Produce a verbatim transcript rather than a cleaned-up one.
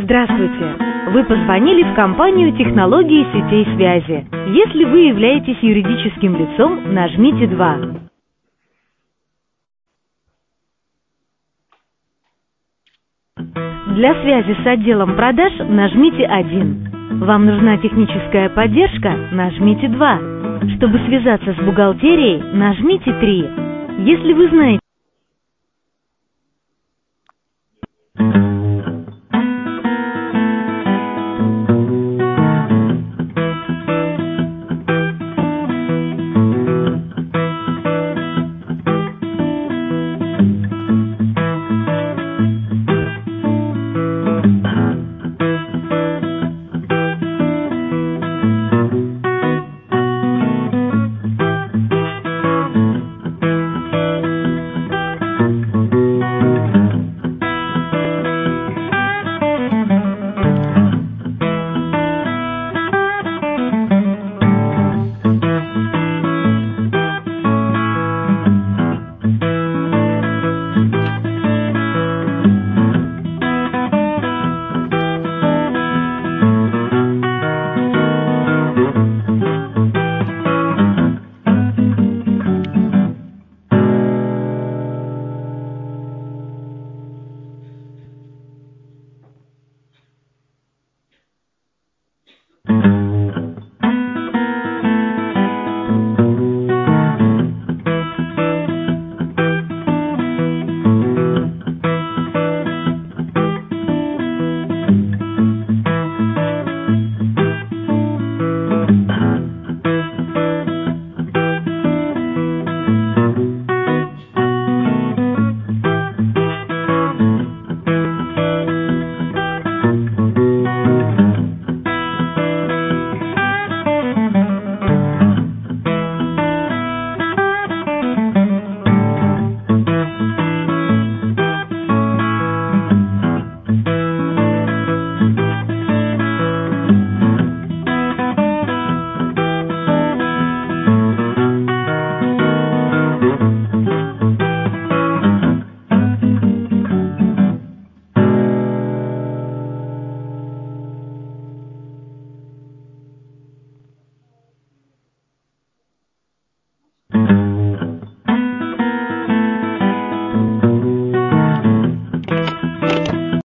Здравствуйте! Вы позвонили в компанию технологии сетей связи. Если вы являетесь юридическим лицом, нажмите два. Для связи с отделом продаж нажмите один. Вам нужна техническая поддержка? Нажмите два. Чтобы связаться с бухгалтерией, нажмите три. Если вы знаете...